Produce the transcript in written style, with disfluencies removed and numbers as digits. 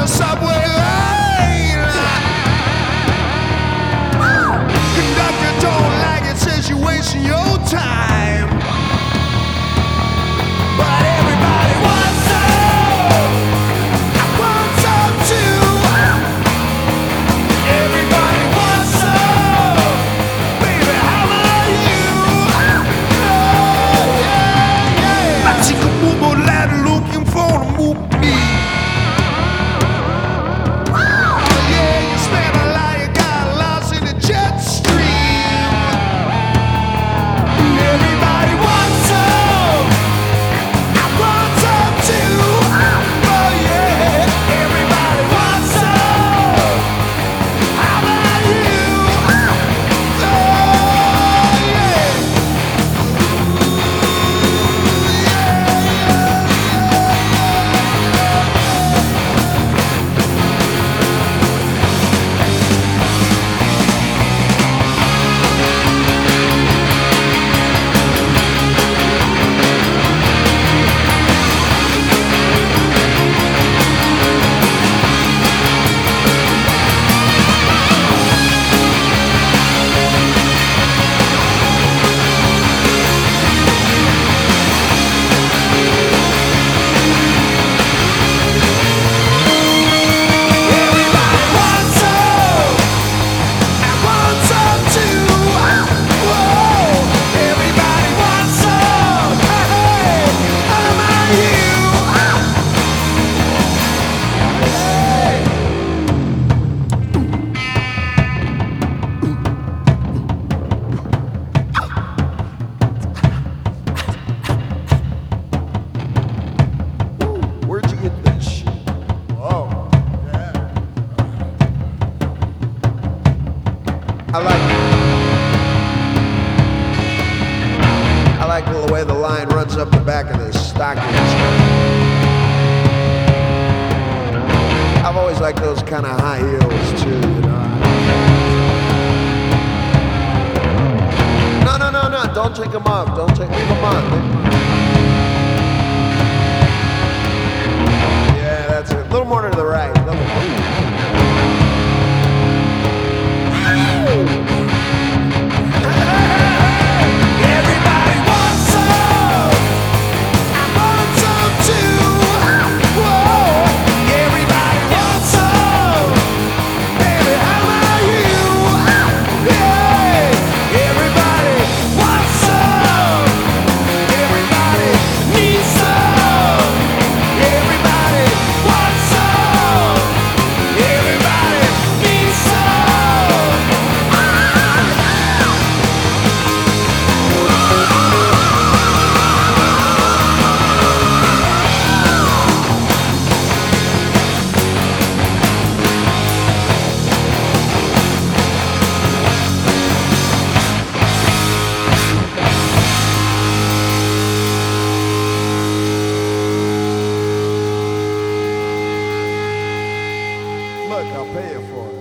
the subway lane. Conductor don't like it, says you're wasting your time. But everybody wants some. I want some too. Everybody wants some. Baby, how about you? Oh, yeah, yeah. I take a move lad looking for a move me. Oh, yeah, you spent a lot, you got lost in the jet stream. Everybody wants some. I want some too. Oh, yeah, everybody wants some. How about you? Oh, where'd you get this shit? Oh, yeah. I like the way the line runs up the back of the stockings. I've always liked those kind of high heels too, you know. No, don't take them off. Leave them on. Yeah, that's it. A little more to the right. Everybody wants some. I want some too. Whoa. Everybody wants some. Baby, how about you? Yeah. Everybody wants some. Everybody needs some. Everybody wants some. Everybody needs some. Look, I'll pay you for it.